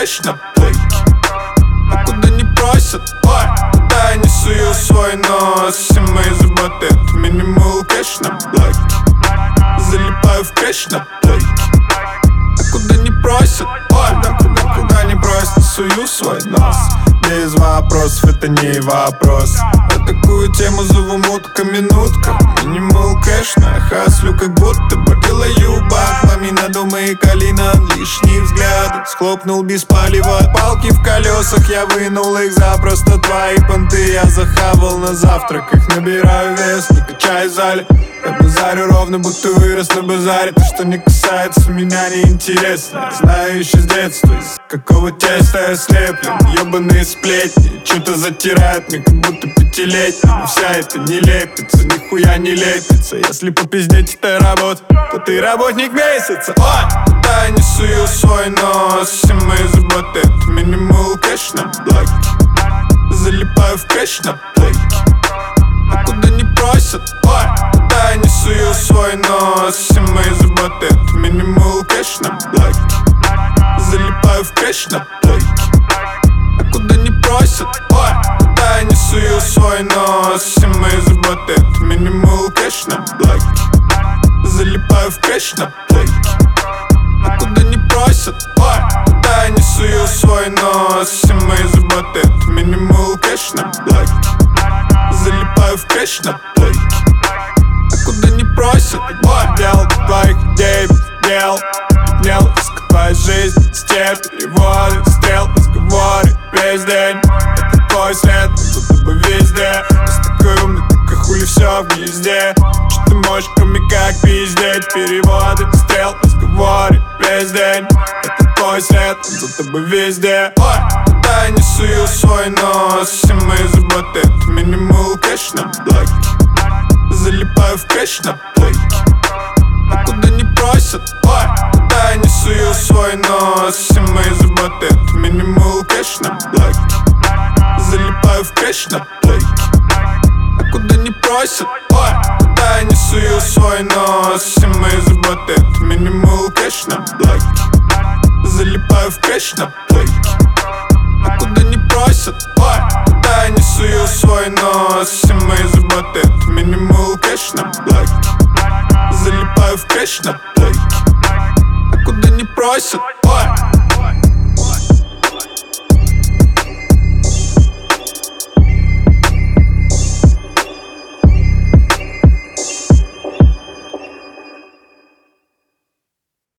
кэш на плейке. А куда не просят, ой, куда я не сую свой нос. Все мои заботы — это минимал кэш на блоке. Залипаю в кэш на плейке. А куда не просят, ой, куда не просят, сую свой нос. Без вопросов, это не вопрос. На такую тему зову мутка-минутка. Минимал кэш на хаслю, как будто бы делаю бак. Ламина, думы и калина, лишние взгляды. Схлопнул без палева, палки в колесах. Я вынул их за просто твои понты. Я захавал на завтраках, набираю вес, не качаю в зале. Я базарю ровно, будто вырос на базаре. То, что не касается меня, не интересно. Знаю еще с детства, из какого теста я слеплен. Ёбаные сплетни, что-то затирают мне, как будто пятилетний. Но вся это не лепится, нихуя не лепится. Если попиздеть это работа, то ты работник месяца. Ой, куда я не сую свой нос. Все мои заботы — это минимал кэш на блоке. Залипаю в кэш на плейке. А куда не просят, ой, куда я не сую свой нос. Все мои заботы — это минимал кэш на блоке. Залипаю в кэш на плейке. А куда не просят, ой, куда я не сую свой нос. Все мои заботы — это минимал кэш на блоке. Залипаю в кэш на плейке. А куда не просят, ой, куда я не сую свой нос. Все мои заботы — это минимал кэш на блоке. Залипаю в кэш на плейке. А куда не просят, ой, дел твоих идей дел. Поднял риск твоей жизни, степь, переводы, стрел, разговоры весь день. Это твой след, будто бы везде. Ты такой умный, так а хули все в гнезде. Что ты можешь, кроме как пиздеть? Переводы, стрел, разговоры весь день. Это твой след, будто бы везде. Ой, куда я не сую свой нос. Все мои заботы — это минимал кэш на блоке. Залипаю в кэш на плейке. А куда не просят, ой, куда я не сую свой нос. Все мои заботы — это минимал кэш на блоке. Залипаю в кэш на плейке. А куда не просят, ой, куда я не сую свой нос. Все мои заботы — это минимал кэш на блоке. Залипаю в кэш на плейке. А куда не просят, ой, куда я не сую свой нос. Все мои заботы — это минимал кэш на блоке. Залипаю в кэш на плейке. А куда не просят.